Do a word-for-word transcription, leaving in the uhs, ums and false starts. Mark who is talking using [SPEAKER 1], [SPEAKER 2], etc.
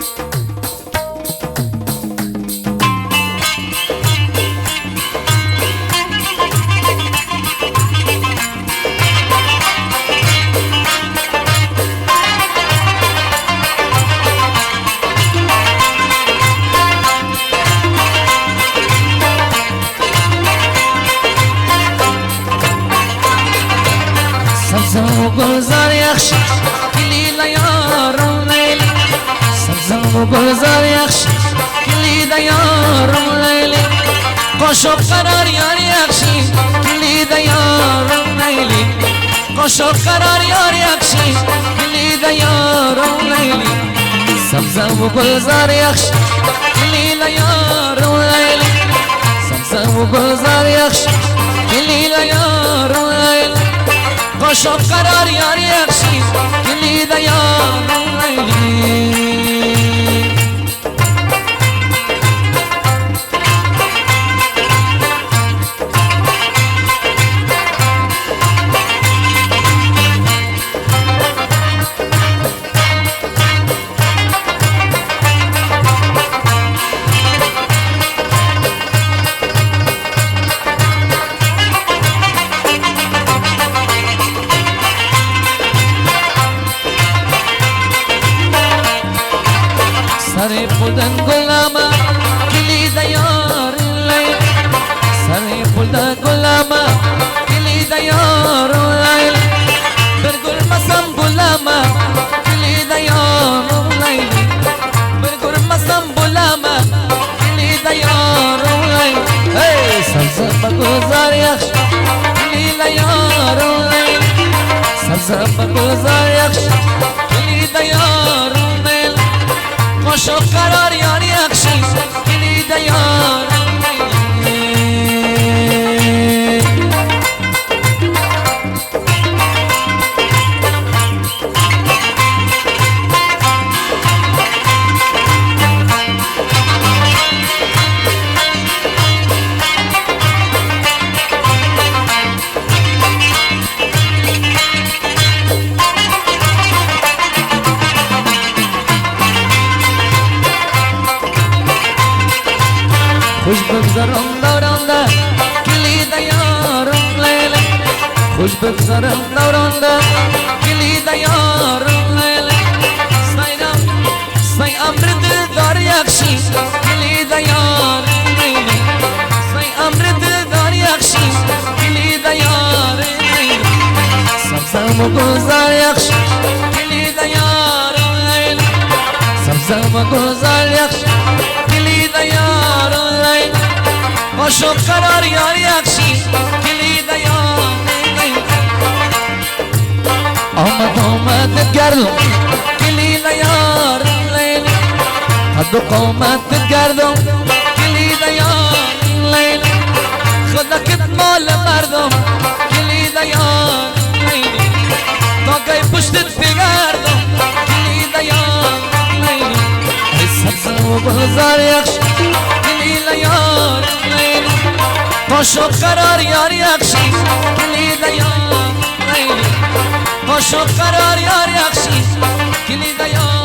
[SPEAKER 1] سبزم و گلزار یخش کلید یارم لیلی سبزم و گلزار یخش کلید یارم لیلی قشو قرار یار یخشی کلید یارم لیلی قشو قرار یار یخشی کلید یارم لیلی سبزم و گلزار یخش کلید یارم لیلی سبزم و گلزار یخش کلید یارم لیلی قشو قرار یار یخشی کلید یارم لیلی سر پلدن گلاما کلید یار لیل سر پلدن گلاما کلید یار لیل بر گل مسم گلاما کلید یار لیل بر گل مسم گلاما کلید یار لیل hey سبزم بگذار یخش کلید یار لیل سبزم بگذار یخش کلید یار لیل قشو قرار یار یخشی کلید یار خوش بگذارم دورانده کلید یارم لیلی خوش بگذارم دورانده کلید یارم لیلی سایم سای امر دلدار یخشی کلید یارم لیلی سای امر دلدار یخشی کلید یارم لیلی سبزم و گلزار یخش کلید یارم لیلی سبزم و گلزار یخش کلید یارم لیلی قشو قرار یار یخشی کلید یارم لیلی آمد آمد گردم کلید یارم لیلی حد و قامت گردم کلید یارم لیلی خدا کت مال مردم کلید یارم لیلی تا گای پشتت بگردم کلید یارم لیلی ای سبزم و گلزار یخش کلید یارم لیلی قشو قرار یار یخشی کلید یارم لیلی قشو قرار یار یخشی کلید یارم